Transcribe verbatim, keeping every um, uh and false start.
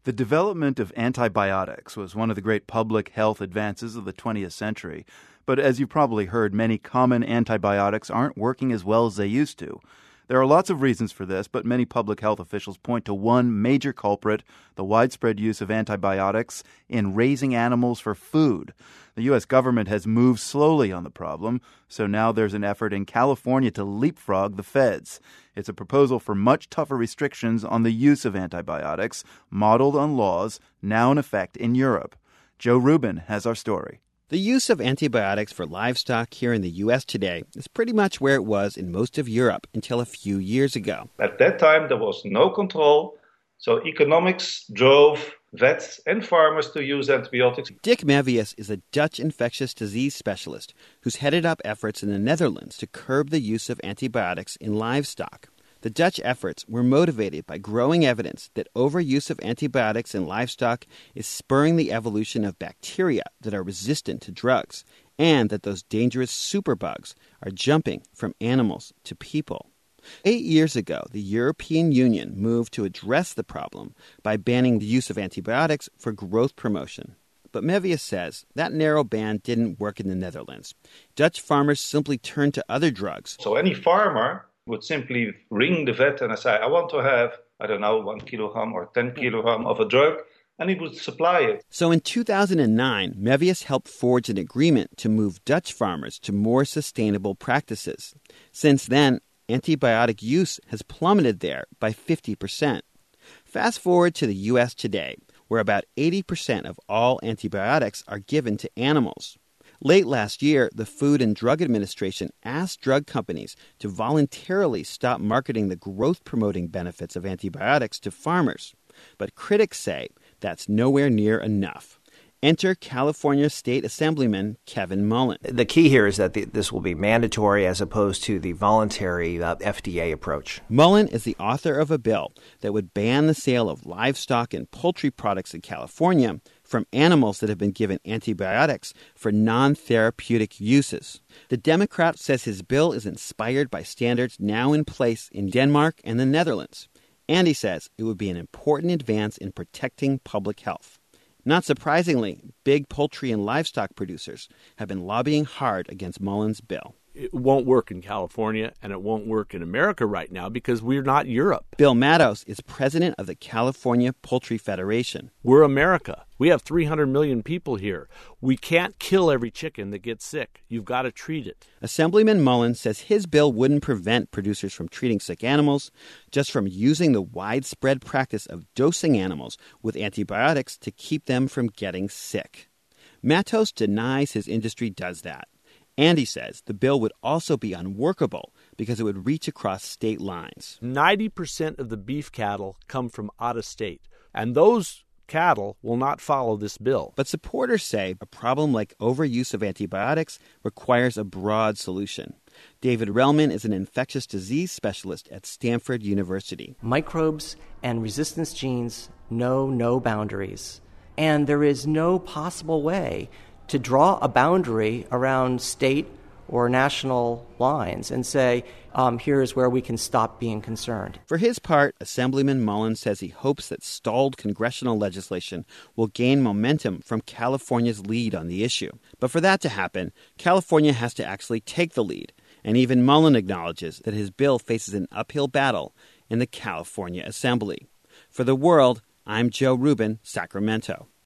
The development of antibiotics was one of the great public health advances of the twentieth century. But as you've probably heard, many common antibiotics aren't working as well as they used to. There are lots of reasons for this, but many public health officials point to one major culprit, the widespread use of antibiotics in raising animals for food. The U S government has moved slowly on the problem, so now there's an effort in California to leapfrog the feds. It's a proposal for much tougher restrictions on the use of antibiotics, modeled on laws now in effect in Europe. Joe Rubin has our story. The use of antibiotics for livestock here in the U S today is pretty much where it was in most of Europe until a few years ago. At that time, there was no control, so economics drove vets and farmers to use antibiotics. Dick Mevius is a Dutch infectious disease specialist who's headed up efforts in the Netherlands to curb the use of antibiotics in livestock. The Dutch efforts were motivated by growing evidence that overuse of antibiotics in livestock is spurring the evolution of bacteria that are resistant to drugs, and that those dangerous superbugs are jumping from animals to people. Eight years ago, the European Union moved to address the problem by banning the use of antibiotics for growth promotion. But Mevius says that narrow ban didn't work in the Netherlands. Dutch farmers simply turned to other drugs. So any farmer would simply ring the vet and say, I want to have, I don't know, one kilogram or ten kilogram of a drug, and he would supply it. So in two thousand nine, Mevius helped forge an agreement to move Dutch farmers to more sustainable practices. Since then, antibiotic use has plummeted there by fifty percent. Fast forward to the U S today, where about eighty percent of all antibiotics are given to animals. Late last year, the Food and Drug Administration asked drug companies to voluntarily stop marketing the growth-promoting benefits of antibiotics to farmers. But critics say that's nowhere near enough. Enter California State Assemblyman Kevin Mullin. The key here is that the, this will be mandatory as opposed to the voluntary uh, F D A approach. Mullin is the author of a bill that would ban the sale of livestock and poultry products in California from animals that have been given antibiotics for non-therapeutic uses. The Democrat says his bill is inspired by standards now in place in Denmark and the Netherlands. And he says it would be an important advance in protecting public health. Not surprisingly, big poultry and livestock producers have been lobbying hard against Mullin's bill. It won't work in California, and it won't work in America right now because we're not Europe. Bill Matos is president of the California Poultry Federation. We're America. We have three hundred million people here. We can't kill every chicken that gets sick. You've got to treat it. Assemblyman Mullin says his bill wouldn't prevent producers from treating sick animals, just from using the widespread practice of dosing animals with antibiotics to keep them from getting sick. Matos denies his industry does that. And he says the bill would also be unworkable because it would reach across state lines. ninety percent of the beef cattle come from out of state, and those cattle will not follow this bill. But supporters say a problem like overuse of antibiotics requires a broad solution. David Relman is an infectious disease specialist at Stanford University. Microbes and resistance genes know no boundaries, and there is no possible way to draw a boundary around state or national lines and say, um, here's where we can stop being concerned. For his part, Assemblyman Mullin says he hopes that stalled congressional legislation will gain momentum from California's lead on the issue. But for that to happen, California has to actually take the lead. And even Mullin acknowledges that his bill faces an uphill battle in the California Assembly. For The World, I'm Joe Rubin, Sacramento.